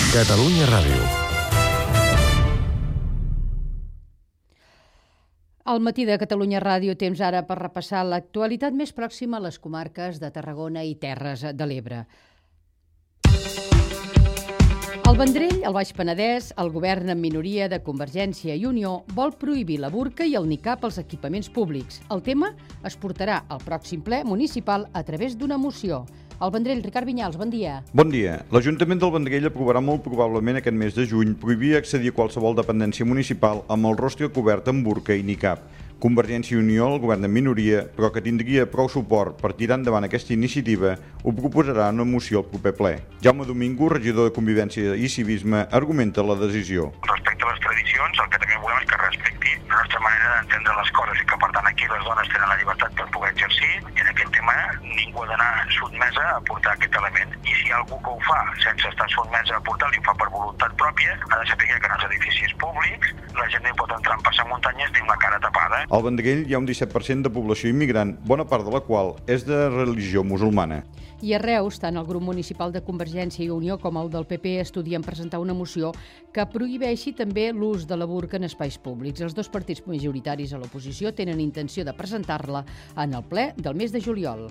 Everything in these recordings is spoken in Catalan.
Catalunya Ràdio. Al matí de Catalunya Ràdio, temps ara per repassar l'actualitat més pròxima a les comarques de Tarragona i Terres de l'Ebre. Al Vendrell, al Baix Penedès, el govern en minoria de Convergència i Unió vol prohibir la burca i el nicab als equipaments públics. El tema es portarà al pròxim ple municipal a través d'una moció. Al Vendrell, Ricard Vinyals, bon dia. Bon dia. L'Ajuntament del Vendrell aprovarà molt probablement aquest mes de juny prohibir accedir a qualsevol dependència municipal amb el rostre cobert amb burca i nicab. Convergència i Unió, el govern en minoria, però que tindria prou suport per tirar endavant aquesta iniciativa, ho proposarà en una moció al proper ple. Jaume Domingo, regidor de Convivència i Civisme, argumenta la decisió. Respecte a les tradicions, el que també volem és que respecti la nostra manera d'entendre les coses i que, per tant, aquí les dones tenen la llibertat per poder exercir i en aquest tema ningú ha d'anar sotmesa a portar aquest element. I si hi ha algú que ho fa sense estar sotmesa a portar-lo i ho fa per voluntat pròpia, ha de saber que en els edificis públics la gent no hi pot entrar en passamuntanyes ni amb la cara tapada. Al Vendrell hi ha un 17% de població immigrant, bona part de la qual és de religió musulmana. I a Reus, tant el grup municipal de Convergència i Unió com el del PP estudien presentar una moció que prohibeixi també l'ús de la burca en espais públics. Els dos partits majoritaris a l'oposició tenen intenció de presentar-la en el ple del mes de juliol.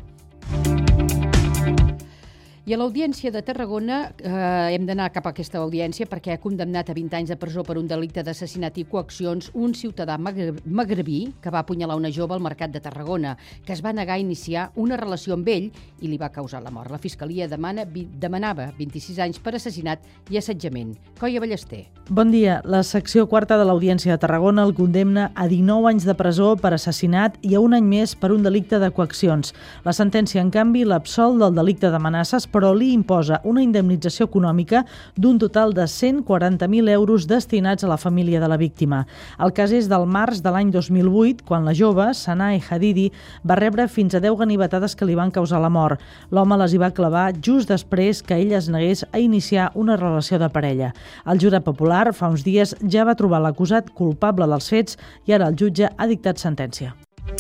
I a l'Audiència de Tarragona, hem d'anar cap a aquesta audiència perquè ha condemnat a 20 anys de presó per un delicte d'assassinat i coaccions un ciutadà magrebí que va apunyalar una jove al Mercat de Tarragona, que es va negar a iniciar una relació amb ell i li va causar la mort. La Fiscalia demanava 26 anys per assassinat i assetjament. Coia Ballester. Bon dia. La secció quarta de l'Audiència de Tarragona el condemna a 19 anys de presó per assassinat i a un any més per un delicte de coaccions. La sentència, en canvi, l'absol del delicte d'amenaces, però li imposa una indemnització econòmica d'un total de 140.000 euros destinats a la família de la víctima. El cas és del març de l'any 2008, quan la jove, Sanai Hadidi, va rebre fins a 10 ganivetades que li van causar la mort. L'home les hi va clavar just després que ella es negués a iniciar una relació de parella. El jurat popular, fa uns dies, ja va trobar l'acusat culpable dels fets i ara el jutge ha dictat sentència.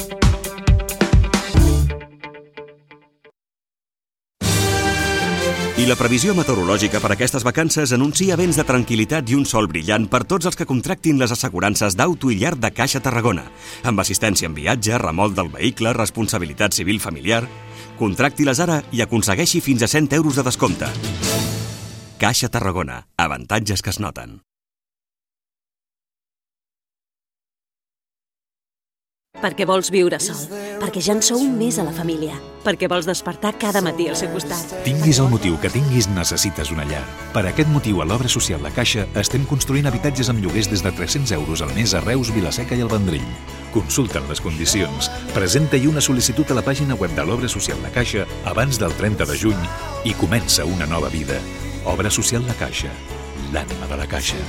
I la previsió meteorològica per aquestes vacances anuncia vents de tranquil·litat i un sol brillant per tots els que contractin les assegurances d'auto i llar de Caixa Tarragona. Amb assistència en viatge, remolc del vehicle, responsabilitat civil familiar... Contracti-les ara i aconsegueixi fins a 100 euros de descompte. Caixa Tarragona. Avantatges que es noten. Perquè vols viure sol, perquè ja en sou més a la família, perquè vols despertar cada matí al seu costat. Tinguis el motiu que tinguis, necessites una llar. Per aquest motiu, a l'Obra Social de Caixa estem construint habitatges amb lloguers des de 300 euros al mes a Reus, Vila-seca i el Vendrell. Consulta'n les condicions, presenta-hi una sol·licitud a la pàgina web de l'Obra Social de Caixa abans del 30 de juny i comença una nova vida. Obra Social de Caixa, l'ànima de la Caixa.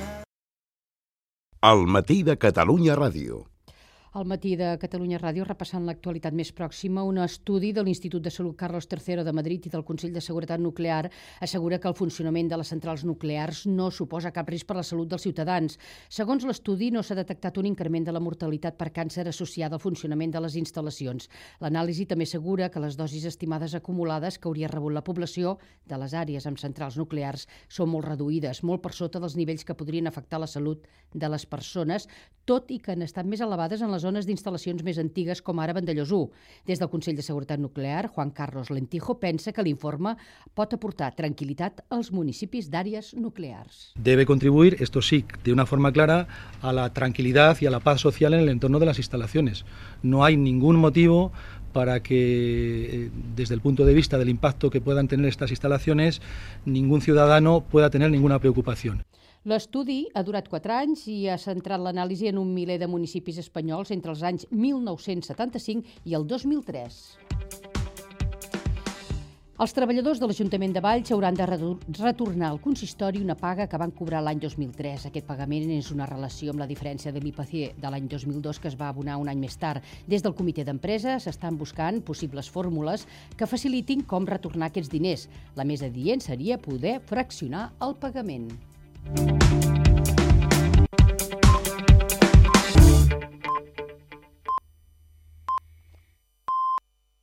Al matí de Catalunya Ràdio. Al matí de Catalunya Ràdio, repassant l'actualitat més pròxima, un estudi de l'Institut de Salut Carlos III de Madrid i del Consell de Seguretat Nuclear assegura que el funcionament de les centrals nuclears no suposa cap risc per a la salut dels ciutadans. Segons l'estudi, no s'ha detectat un increment de la mortalitat per càncer associada al funcionament de les instal·lacions. L'anàlisi també assegura que les dosis estimades acumulades que hauria rebut la població de les àrees amb centrals nuclears són molt reduïdes, molt per sota dels nivells que podrien afectar la salut de les persones, tot i que han estat més elevades en les zones d'instal·lacions més antigues com ara Vandellós 1. Des del Consell de Seguretat Nuclear, Juan Carlos Lentijo pensa que l'informe pot aportar tranquil·litat als municipis d'àrees nuclears. Debe contribuir, esto sí, de una forma clara, a la tranquilidad y a la paz social en el entorno de las instalaciones. No hay ningún motivo para que, desde el punto de vista del impacto que puedan tener estas instalaciones, ningún ciudadano pueda tener ninguna preocupación. L'estudi ha durat 4 anys i ha centrat l'anàlisi en un miler de municipis espanyols entre els anys 1975 i el 2003. Els treballadors de l'Ajuntament de Valls hauran de retornar al consistori una paga que van cobrar l'any 2003. Aquest pagament és una relació amb la diferència de l'IPC de l'any 2002 que es va abonar un any més tard. Des del comitè d'empresa s'estan buscant possibles fórmules que facilitin com retornar aquests diners. La més adient seria poder fraccionar el pagament.